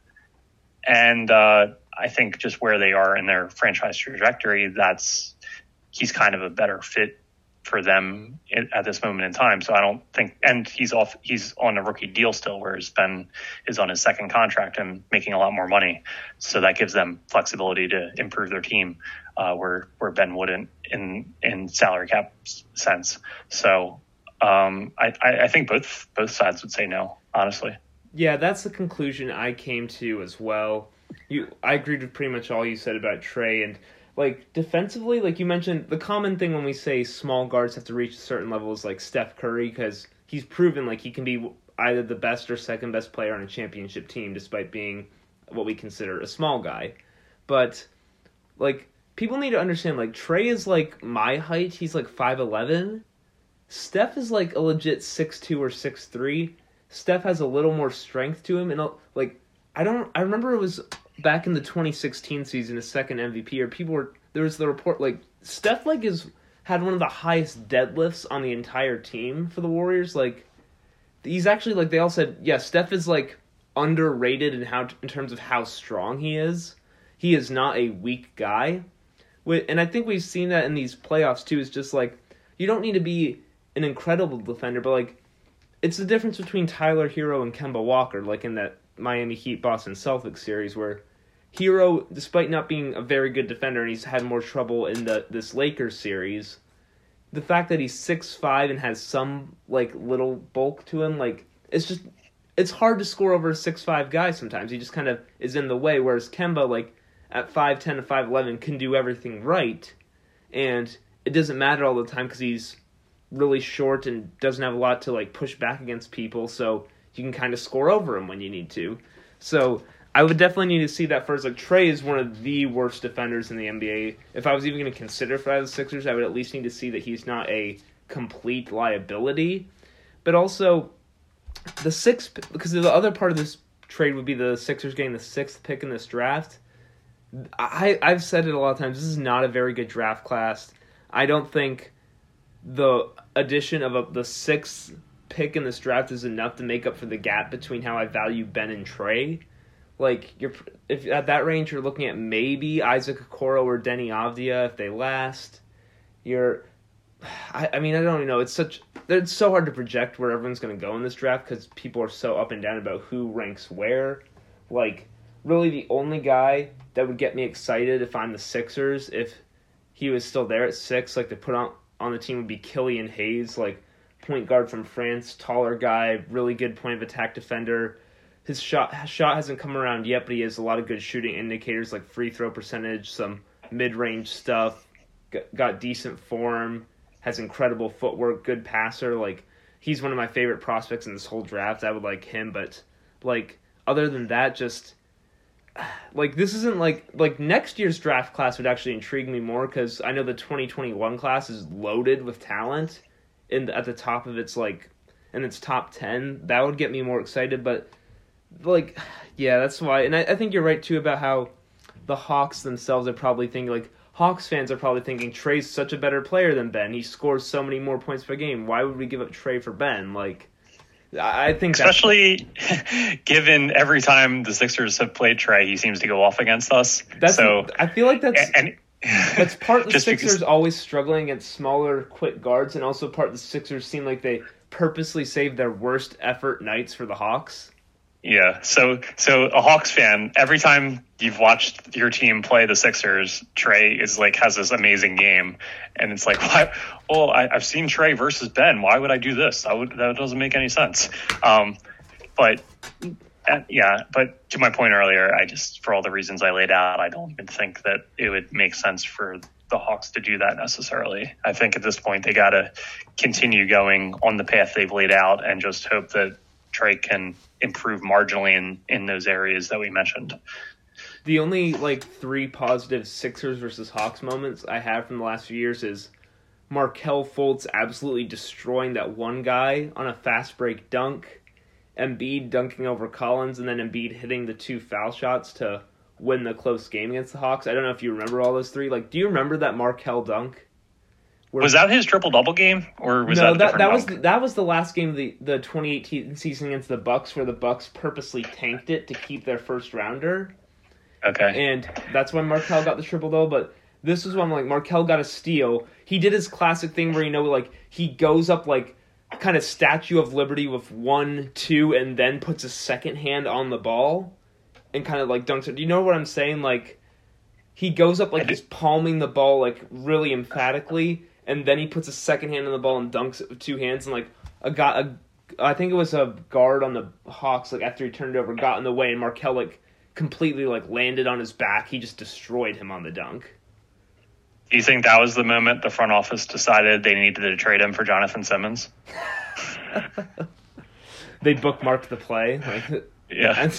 And uh, I think just where they are in their franchise trajectory, that's he's kind of a better fit for them at this moment in time. So I don't think, and he's off, he's on a rookie deal still, whereas Ben is on his second contract and making a lot more money. So that gives them flexibility to improve their team, uh, where, where Ben wouldn't in, in salary cap sense. So um, I, I think both, both sides would say no, honestly. Yeah, that's the conclusion I came to as well. You, I agreed with pretty much all you said about Trae, and like defensively, like you mentioned, the common thing when we say small guards have to reach a certain level is like Steph Curry, because he's proven like he can be either the best or second best player on a championship team despite being what we consider a small guy. But like people need to understand, like Trae is like my height, he's like five eleven. Steph is like a legit six two or six three. Steph has a little more strength to him, and like I don't I remember it was back in the twenty sixteen season, his second M V P, or people were, there was the report, like, Steph, like, is, had one of the highest deadlifts on the entire team for the Warriors, like, he's actually, like, they all said, yeah, Steph is, like, underrated in how, in terms of how strong he is. He is not a weak guy, and I think we've seen that in these playoffs, too, is just, like, you don't need to be an incredible defender, but, like, it's the difference between Tyler Hero and Kemba Walker, like, in that Miami Heat Boston Celtics series, where Hero, despite not being a very good defender, and he's had more trouble in the this Lakers series, the fact that he's six five and has some like little bulk to him, like it's just it's hard to score over a six five guy sometimes. He just kind of is in the way, whereas Kemba, like at five ten to five eleven, can do everything right, and it doesn't matter all the time because he's really short and doesn't have a lot to like push back against people, so you can kind of score over him when you need to. So I would definitely need to see that first. Like, Trae is one of the worst defenders in the N B A. If I was even going to consider for the Sixers, I would at least need to see that he's not a complete liability. But also, the sixth, because the other part of this trade would be the Sixers getting the sixth pick in this draft. I, I've said it a lot of times, this is not a very good draft class. I don't think the addition of a, the sixth pick in this draft is enough to make up for the gap between how I value Ben and Trae. Like, you're if at that range, you're looking at maybe Isaac Okoro or Denny Avdia if they last. You're, I, I mean, I don't even know. It's such, it's so hard to project where everyone's going to go in this draft because people are so up and down about who ranks where. Like, really the only guy that would get me excited if I'm the Sixers, if he was still there at six, like to put on, on the team would be Killian Hayes, like point guard from France, taller guy, really good point of attack defender. His shot shot hasn't come around yet, but he has a lot of good shooting indicators like free throw percentage, some mid-range stuff, got, got decent form, has incredible footwork, good passer. Like, he's one of my favorite prospects in this whole draft. I would like him, but like other than that, just like this isn't like like next year's draft class would actually intrigue me more because I know the twenty twenty-one class is loaded with talent in the, at the top of its like in its top ten. That would get me more excited, but like yeah, that's why. And I, I think you're right too about how the Hawks themselves are probably thinking, like, Hawks fans are probably thinking Trae's such a better player than Ben. He scores so many more points per game. Why would we give up Trae for Ben? Like, I think especially given every time the Sixers have played Trae, he seems to go off against us. That's, so I feel like that's and, that's part of the Sixers because, always struggling against smaller, quick guards, and also part of the Sixers seem like they purposely save their worst effort nights for the Hawks. Yeah, so so a Hawks fan, every time you've watched your team play the Sixers, Trae is like has this amazing game, and it's like, why? Well, I, I've seen Trae versus Ben. Why would I do this? I would, that doesn't make any sense. Um, but uh, yeah, but to my point earlier, I just, for all the reasons I laid out, I don't even think that it would make sense for the Hawks to do that necessarily. I think at this point they got to continue going on the path they've laid out and just hope that Trae can improve marginally in, in those areas that we mentioned. The only like three positive Sixers versus Hawks moments I have from the last few years is Markelle Fultz absolutely destroying that one guy on a fast break dunk, Embiid dunking over Collins, and then Embiid hitting the two foul shots to win the close game against the Hawks. I don't know if you remember all those three. Like, do you remember that Markelle dunk? Where, was that his triple double game, or was no, that a that different that was dunk? that was the last game of the the twenty eighteen season against the Bucks, where the Bucks purposely tanked it to keep their first rounder. Okay. And that's when Markelle got the triple double. But this was when like Markelle got a steal. He did his classic thing where you know like he goes up like kind of Statue of Liberty with one, two, and then puts a second hand on the ball and kind of like dunks it. Do you know what I'm saying? Like he goes up like he's palming the ball like really emphatically, and then he puts a second hand on the ball and dunks it with two hands. And like a guy, a, I think it was a guard on the Hawks. Like after he turned it over, got in the way, and Markelle like completely like landed on his back. He just destroyed him on the dunk. Do you think that was the moment the front office decided they needed to trade him for Jonathan Simmons? They bookmarked the play. Like, Yeah.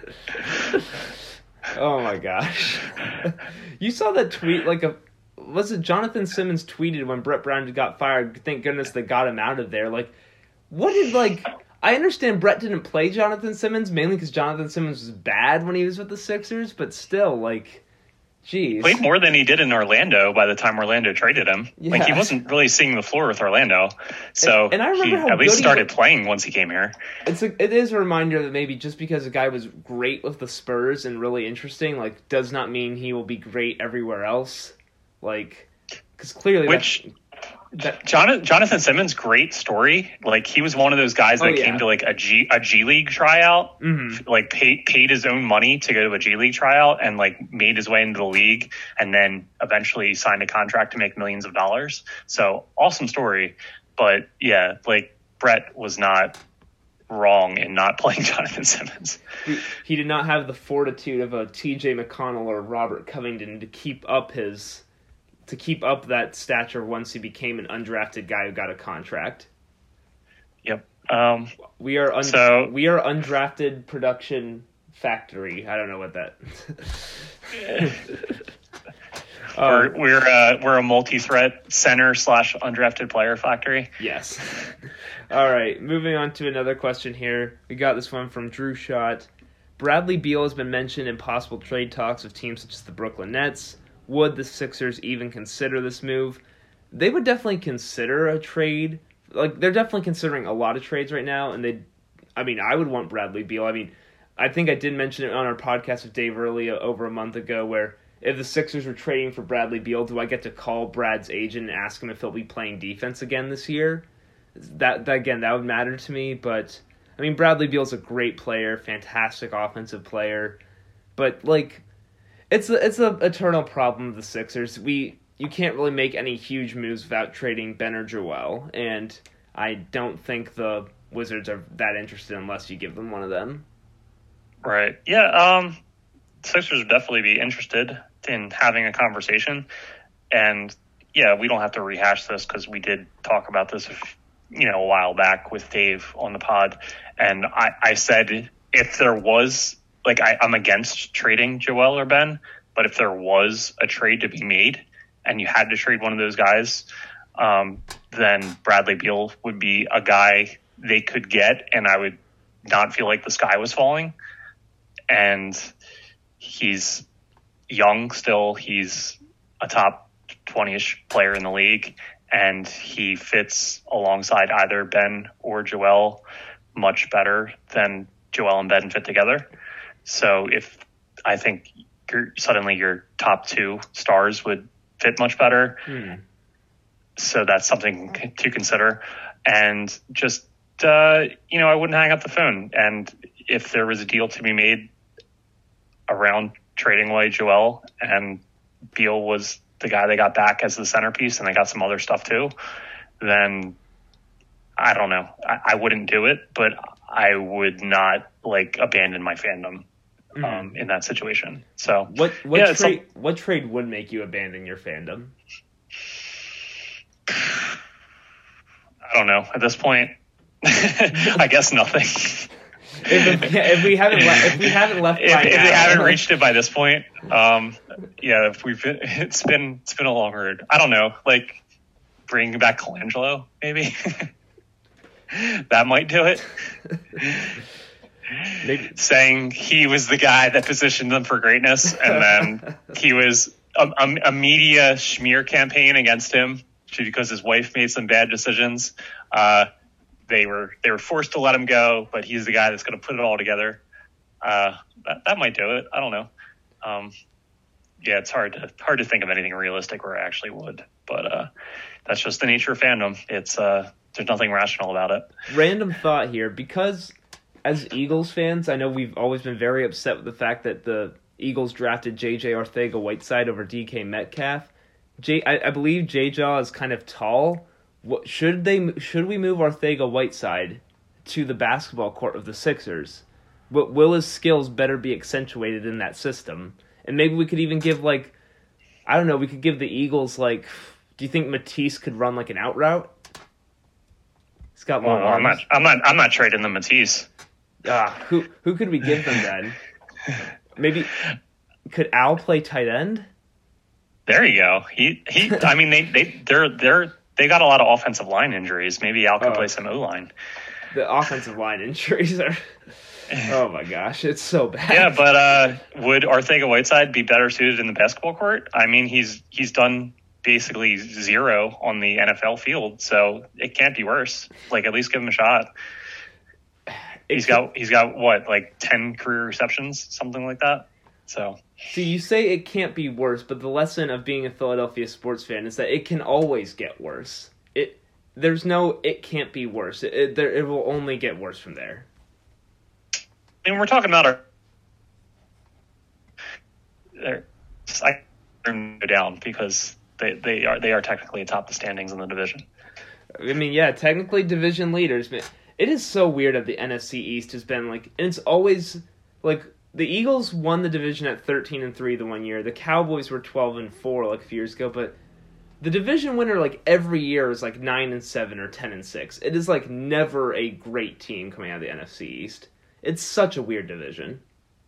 Oh my gosh. You saw that tweet, like a was it Jonathan Simmons tweeted when Brett Brown got fired, thank goodness they got him out of there. Like, what did, like, I understand Brett didn't play Jonathan Simmons, mainly because Jonathan Simmons was bad when he was with the Sixers, but still, like, geez. Played more than he did in Orlando by the time Orlando traded him. Yeah. Like, he wasn't really seeing the floor with Orlando. So and, and I remember he how at least good he started was. playing once he came here. It's a, it is a reminder that maybe just because a guy was great with the Spurs and really interesting, like, does not mean he will be great everywhere else. Like, because clearly Which... that, that Jonathan, Jonathan Simmons, great story. Like, he was one of those guys that Oh, yeah. came to like a G a G League tryout, Mhm. like paid paid his own money to go to a G League tryout, and like made his way into the league, and then eventually signed a contract to make millions of dollars. So awesome story. But yeah, like Brett was not wrong in not playing Jonathan Simmons. he, he did not have the fortitude of a T J McConnell or Robert Covington to keep up his to keep up that stature once he became an undrafted guy who got a contract. Yep. Um, We are un- So- we are undrafted production factory. I don't know what that. Uh, we're we're uh, we're a multi-threat center slash undrafted player factory. Yes. All right, moving on to another question here. We got this one from Drew Schott. Bradley Beal has been mentioned in possible trade talks with teams such as the Brooklyn Nets. Would the Sixers even consider this move? They would definitely consider a trade. Like, they're definitely considering a lot of trades right now, and they, I mean, I would want Bradley Beal. I mean, I think I did mention it on our podcast with Dave Early over a month ago, where if the Sixers were trading for Bradley Beal, do I get to call Brad's agent and ask him if he'll be playing defense again this year? That, that again, that would matter to me, but I mean, Bradley Beal's a great player, fantastic offensive player, but like, it's a, it's a eternal problem of the Sixers. We you can't really make any huge moves without trading Ben or Joel, and I don't think the Wizards are that interested unless you give them one of them. Right. Yeah. Um, Sixers would definitely be interested in having a conversation, and yeah, we don't have to rehash this because we did talk about this, you know, a while back with Dave on the pod, and I, I said if there was like I, I'm against trading Joel or Ben, but if there was a trade to be made and you had to trade one of those guys, um, then Bradley Beal would be a guy they could get, and I would not feel like the sky was falling. And he's young still. He's a top twenty-ish player in the league, and he fits alongside either Ben or Joel much better than Joel and Ben fit together. So if I think you're, suddenly your top two stars would fit much better. Hmm. So that's something to consider. And just, uh, you know, I wouldn't hang up the phone. And if there was a deal to be made around trading away Joel and Beal was the guy they got back as the centerpiece and they got some other stuff too, then I don't know. I, I wouldn't do it, but I would not like abandon my fandom um, mm-hmm. in that situation. So what what yeah, trade some... what trade would make you abandon your fandom? I don't know. At this point, I guess nothing. if, if we haven't le- if we haven't left, if, by if now, they haven't reached it by this point, um, yeah, if we've been, it's been it's been a long road. I don't know, like bringing back Colangelo, maybe that might do it. Maybe. Saying he was the guy that positioned them for greatness, and then he was a, a, a media smear campaign against him because his wife made some bad decisions. Uh, they were they were forced to let him go, but he's the guy that's going to put it all together. Uh, that, that might do it. I don't know. Um, yeah, it's hard to hard to think of anything realistic where I actually would, but uh, that's just the nature of fandom. It's uh, there's nothing rational about it. Random thought here, because as Eagles fans, I know we've always been very upset with the fact that the Eagles drafted J J Arcega-Whiteside over D K Metcalf. J, I, I believe J-Jaw is kind of tall. What should they? Should we move Arcega-Whiteside to the basketball court of the Sixers? But will his skills better be accentuated in that system? And maybe we could even give, like, I don't know, we could give the Eagles, like, do you think Matisse could run, like, an out route? He's got more well, I'm not, I'm not, I'm not trading the Matisse. Ah, who, who could we give them then? Maybe, could Al play tight end? There you go. He, he, I mean, they, they, they're, they're, they got a lot of offensive line injuries. Maybe Al could oh, play some O-line. The offensive line injuries are... Oh my gosh, it's so bad. Yeah, but uh, would Arcega-Whiteside be better suited in the basketball court? I mean, he's he's done basically zero on the N F L field, so it can't be worse. Like, at least give him a shot. He's got he's got what, like ten career receptions, something like that. So, see, you say it can't be worse, but the lesson of being a Philadelphia sports fan is that it can always get worse. It there's no it can't be worse. It it, there, it will only get worse from there. I mean, we're talking about our. I go down because they, they are they are technically atop the standings in the division. I mean, yeah, technically division leaders. But it is so weird that the N F C East has been like, and it's always like the Eagles won the division at thirteen and three the one year. The Cowboys were twelve and four like a few years ago, but the division winner like every year is like nine and seven or ten and six. It is like never a great team coming out of the N F C East. It's such a weird division.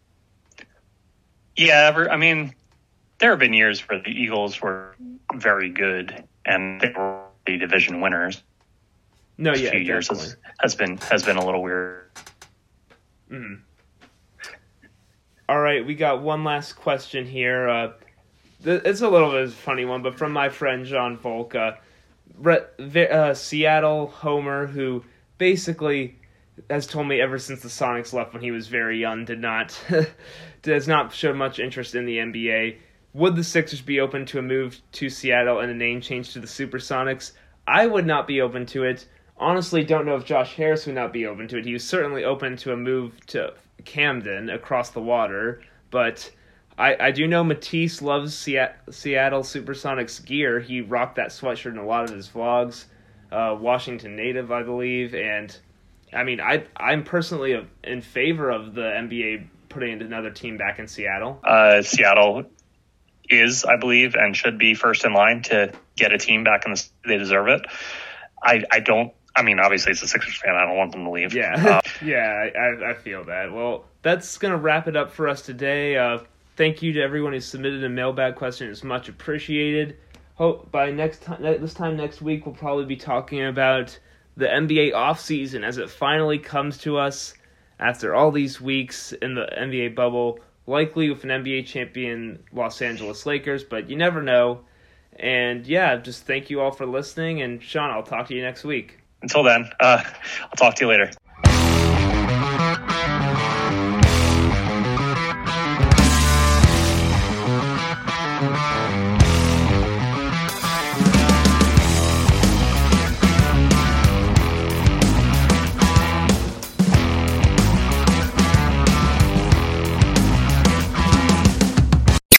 Yeah, I mean, there have been years where the Eagles were very good and they were the division winners. No, yeah, a few years has, has been has been a little weird. Mm. All right, we got one last question here. Uh, th- it's a little bit of a funny one, but from my friend John Volka, uh, Seattle homer, who basically has told me ever since the Sonics left when he was very young, did not does not show much interest in the N B A. Would the Sixers be open to a move to Seattle and a name change to the Supersonics? I would not be open to it. Honestly, don't know if Josh Harris would not be open to it. He was certainly open to a move to Camden across the water, but I, I do know Matisse loves Seattle, Seattle Supersonics gear. He rocked that sweatshirt in a lot of his vlogs. Uh, Washington native, I believe, and I mean, I, I'm personally in favor of the N B A putting another team back in Seattle. Uh, Seattle is, I believe, and should be first in line to get a team back in the they deserve it. I, I don't, I mean, obviously it's a Sixers fan. I don't want them to leave. Yeah, uh, yeah, I, I feel that. Well, that's going to wrap it up for us today. Uh, thank you to everyone who submitted a mailbag question. It's much appreciated. Hope by next time, this time next week, we'll probably be talking about the N B A offseason as it finally comes to us after all these weeks in the N B A bubble, likely with an N B A champion Los Angeles Lakers, but you never know. And yeah, just thank you all for listening, and Sean, I'll talk to you next week. Until then, uh, I'll talk to you later.